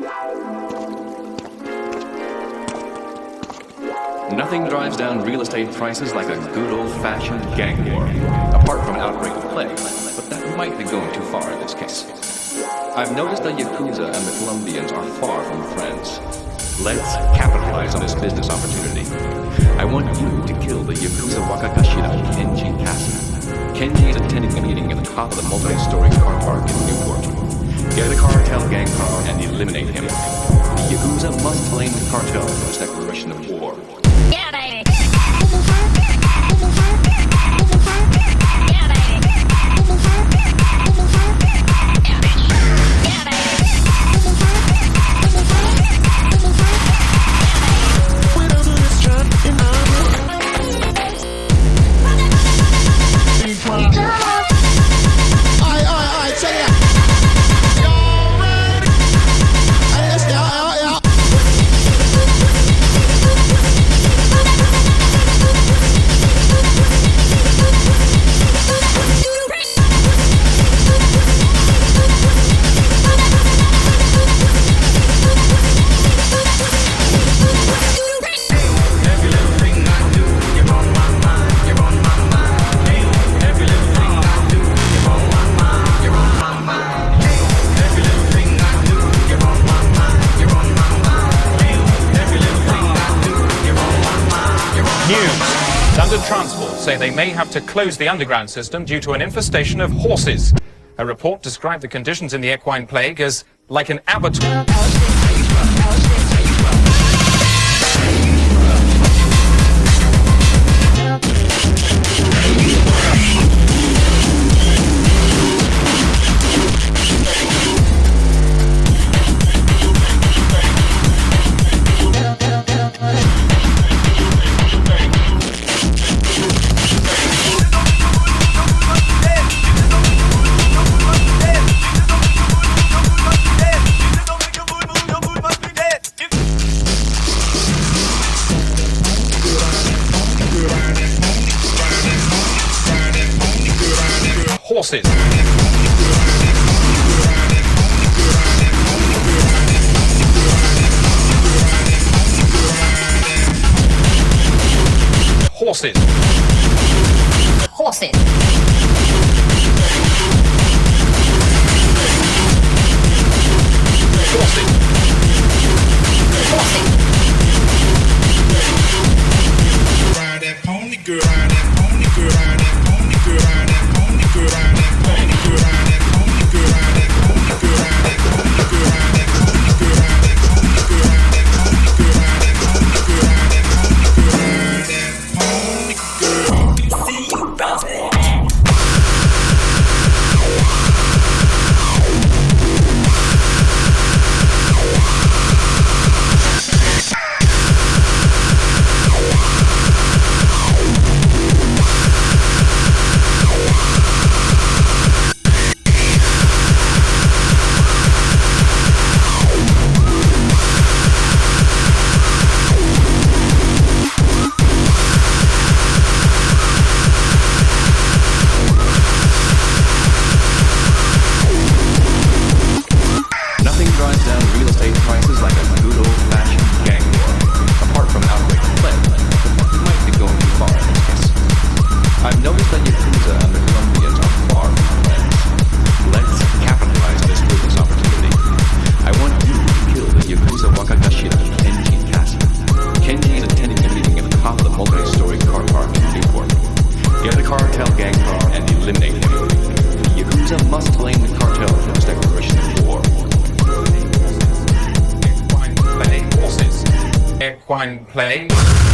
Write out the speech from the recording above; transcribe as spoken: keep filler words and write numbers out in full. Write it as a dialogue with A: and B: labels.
A: Nothing drives down real estate prices like a good old-fashioned gang war, apart from an outbreak of plague, but that might be going too far in this case. I've noticed the Yakuza and the Colombians are far from friends. Let's capitalize on this business opportunity. I want you to kill the Yakuza Wakagashira, Kenji Kasa. Kenji is attending a meeting at the top of the multi-story car park in Newport. Get a cartel gang car and eliminate him. The Yakuza must blame the cartel for this declaration of war.
B: Yeah, baby.
C: London Transport say they may have to close the underground system due to an infestation of horses. A report described the conditions in the equine plague as like an abattoir. Horses. Horses.
B: Horses.
C: Horses.
B: Horses.
D: Ride that pony, girl, ride that pony, girl, ride that pony, girl, ride that pony, girl, ride that pony, girl, ride that pony, girl, ride that pony, girl, ride that pony, girl, ride that pony, girl, ride that pony, girl, ride that pony, girl, ride that pony, girl, ride that pony, girl, ride that pony, girl. See you bounce it.
C: Equine plague.